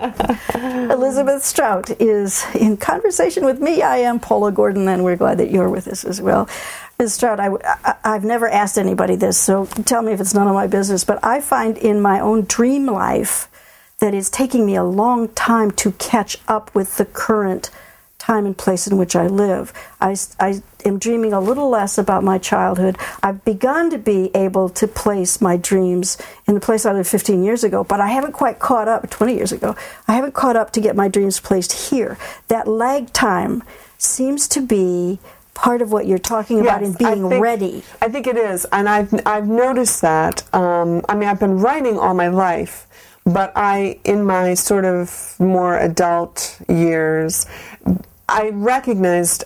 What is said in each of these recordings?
Elizabeth Strout is in conversation with me. I am Paula Gordon, and we're glad that you're with us as well. Ms. Strout, I've never asked anybody this, so tell me if it's none of my business, but I find in my own dream life that it's taking me a long time to catch up with the current time and place in which I live. I am dreaming a little less about my childhood. I've begun to be able to place my dreams in the place I lived 15 years ago, but I haven't quite caught up, 20 years ago. I haven't caught up to get my dreams placed here. That lag time seems to be part of what you're talking about in being ready. I think it is, and I've noticed that. I've been writing all my life, but in my sort of more adult years, I recognized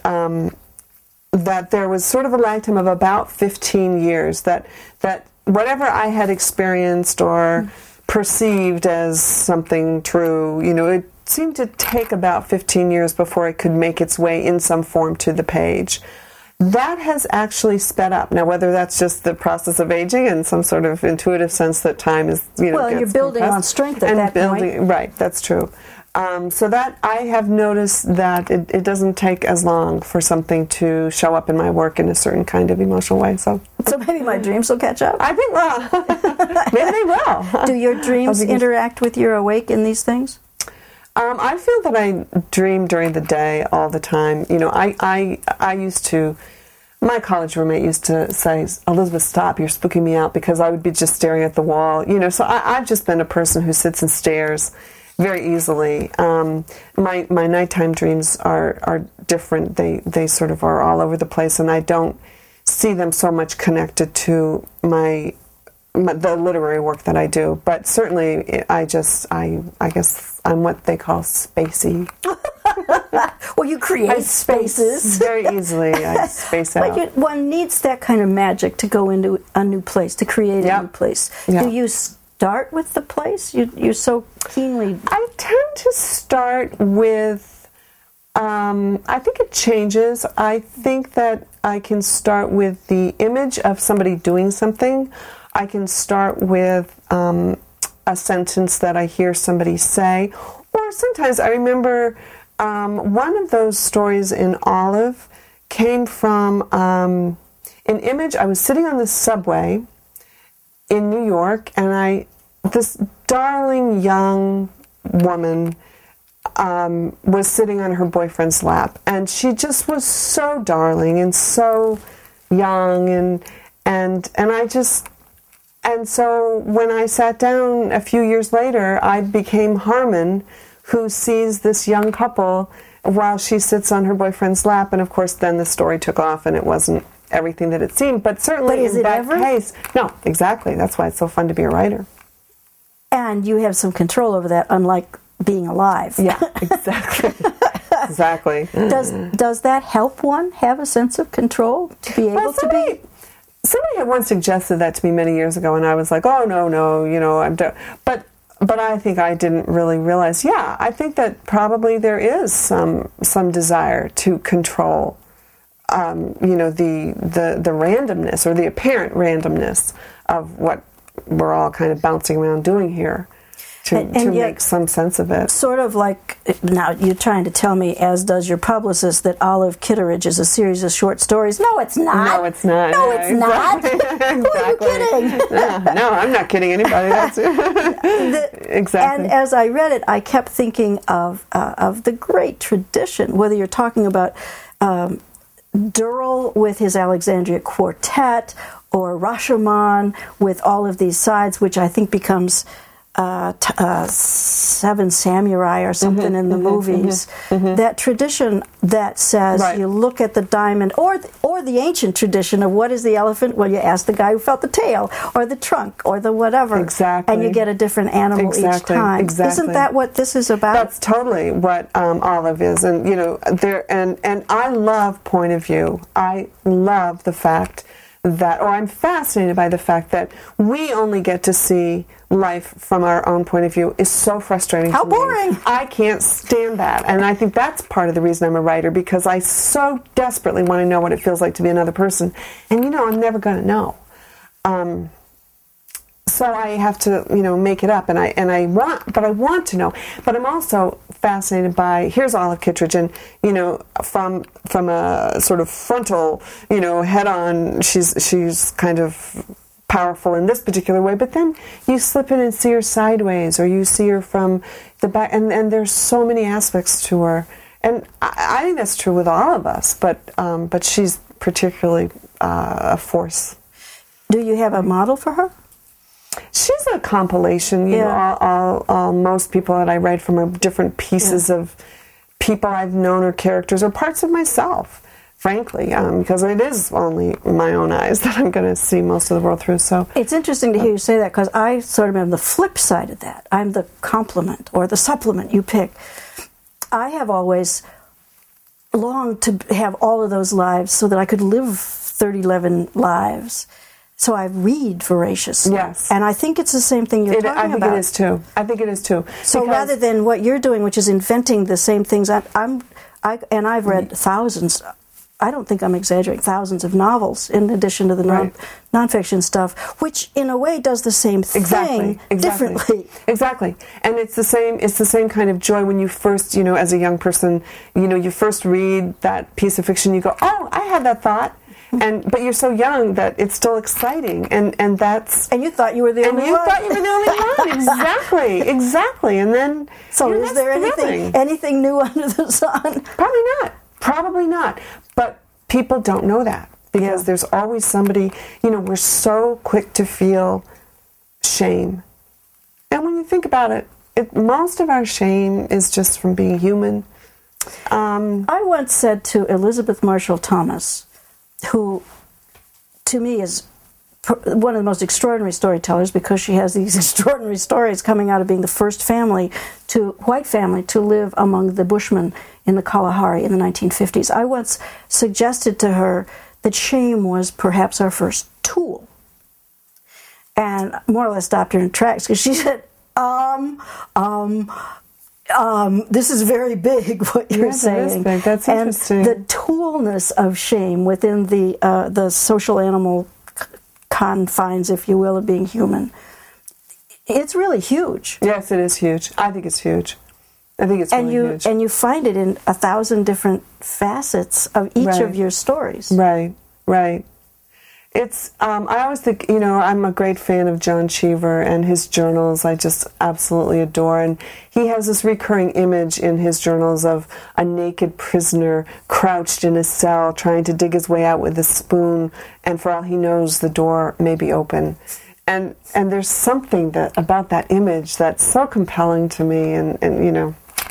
that there was sort of a lag time of about 15 years, that whatever I had experienced or perceived as something true, it seemed to take about 15 years before it could make its way in some form to the page. That has actually sped up. Now, whether that's just the process of aging and some sort of intuitive sense that time is, well, you're building on strength at that point. Right, that's true. So that I have noticed that it doesn't take as long for something to show up in my work in a certain kind of emotional way. So maybe my dreams will catch up. I think, well, maybe they will. Do your dreams interact with your awake in these things? I feel that I dream during the day all the time. I used to, my college roommate used to say, Elizabeth, stop, you're spooking me out, because I would be just staring at the wall. So I've just been a person who sits and stares very easily. My nighttime dreams are different. They sort of are all over the place, and I don't see them so much connected to the literary work that I do. But certainly, I guess I'm what they call spacey. Well, you create spaces very easily. I space out. But one needs that kind of magic to go into a new place, to create a new place. Yep. Do you start with the place? You're so keenly... I tend to start with... I think it changes. I think that I can start with the image of somebody doing something. I can start with a sentence that I hear somebody say. Or sometimes I remember one of those stories in Olive came from an image. I was sitting on the subway in New York, and this darling young woman was sitting on her boyfriend's lap, and she just was so darling and so young, and so when I sat down a few years later, I became Harmon, who sees this young couple while she sits on her boyfriend's lap, and of course then the story took off, and it wasn't everything that it seemed, but certainly in that case, no, exactly. That's why it's so fun to be a writer. And you have some control over that, unlike being alive. Yeah, exactly. Exactly. Does that help one have a sense of control to be able to be? Somebody had once suggested that to me many years ago, and I was like, "Oh no, I'm done." But I think I didn't really realize. Yeah, I think that probably there is some desire to control, the randomness or the apparent randomness of what we're all kind of bouncing around doing here. To make some sense of it. Sort of like, now you're trying to tell me, as does your publicist, that Olive Kitteridge is a series of short stories. No, it's not. No, it's not. No, it's not. Exactly. Who are you kidding? No, I'm not kidding anybody. That's exactly. And as I read it, I kept thinking of the great tradition, whether you're talking about Durrell with his Alexandria Quartet, or Rashomon with all of these sides, which I think becomes... Seven Samurai or something in the movies. That tradition that says you look at the diamond, or the ancient tradition of what is the elephant? Well, you ask the guy who felt the tail, or the trunk, or the whatever. Exactly. And you get a different animal each time. Exactly. Isn't that what this is about? That's totally what Olive is. And, and I love point of view. I love the fact that, or I'm fascinated by the fact that we only get to see life from our own point of view is so frustrating. How to me. boring. I can't stand that. And I think that's part of the reason I'm a writer, because I so desperately want to know what it feels like to be another person. And I'm never going to know. so I have to, make it up, and I want to know. But I'm also fascinated by, here's Olive Kitteridge, and from a sort of frontal, head on, she's kind of powerful in this particular way, but then you slip in and see her sideways, or you see her from the back, and there's so many aspects to her, and I think that's true with all of us, but she's particularly a force. Do you have a model for her? She's a compilation. All most people that I write from are different pieces of people I've known, or characters, or parts of myself. Frankly, because it is only my own eyes that I'm going to see most of the world through. So it's interesting to hear you say that, because I sort of am the flip side of that. I'm the complement or the supplement you pick. I have always longed to have all of those lives so that I could live 11 lives. So I read voraciously. Yes. And I think it's the same thing you're talking about. I think it is too. So rather than what you're doing, which is inventing the same things, I've read thousands, I don't think I'm exaggerating, thousands of novels in addition to the nonfiction stuff, which in a way does the same thing differently. Exactly. And it's the same kind of joy when you first, as a young person, you first read that piece of fiction, you go, oh, I had that thought. But you're so young that it's still exciting, and you thought you were the only one. Exactly. And then is there anything new under the sun? Probably not. But people don't know that, because there's always somebody. We're so quick to feel shame, and when you think about it, most of our shame is just from being human. I once said to Elizabeth Marshall Thomas, who to me is one of the most extraordinary storytellers, because she has these extraordinary stories coming out of being the first white family to live among the Bushmen in the Kalahari in the 1950s. I once suggested to her that shame was perhaps our first tool, and more or less stopped her in tracks, because she said, this is very big, what you're saying. That is big. That's interesting. And the toolness of shame within the social animal confines, if you will, of being human, it's really huge. Yes, it is huge. I think it's huge. I think it's really huge. And you find it in 1,000 different facets of each of your stories. Right. It's, I always think, I'm a great fan of John Cheever, and his journals I just absolutely adore. And he has this recurring image in his journals of a naked prisoner crouched in a cell trying to dig his way out with a spoon, and for all he knows, the door may be open. And there's something about that image that's so compelling to me, and.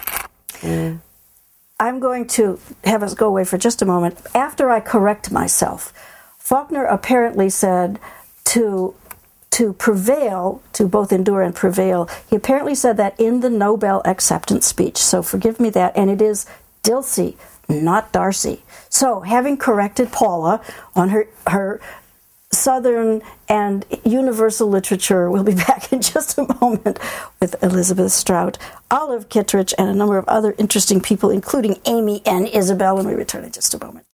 I'm going to have us go away for just a moment. After I correct myself, Faulkner apparently said to prevail, to both endure and prevail, he apparently said that in the Nobel acceptance speech. So forgive me that. And it is Dilsey, not Darcy. So having corrected Paula on her Southern and universal literature, we'll be back in just a moment with Elizabeth Strout, Olive Kitteridge, and a number of other interesting people, including Amy and Isabel, when we return in just a moment.